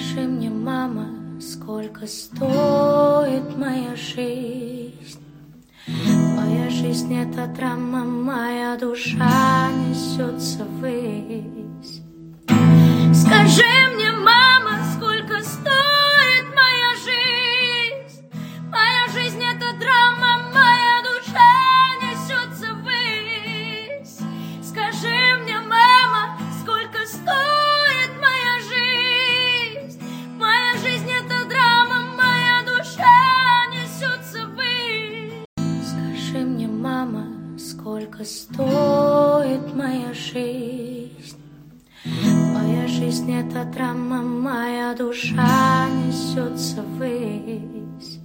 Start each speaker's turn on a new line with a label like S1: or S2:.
S1: Скажи мне, мама, сколько стоит моя жизнь? Моя жизнь — это драма, моя душа несется ввысь. Скажи мне, мама, сколько стоит моя жизнь? Моя жизнь — это драма, моя душа несется ввысь. Скажи мне, мама, сколько стоит моя жизнь? Моя жизнь — это драма, моя душа несется ввысь. Скажи мне, мама, сколько стоит моя жизнь? Моя жизнь — это драма, моя душа несется ввысь.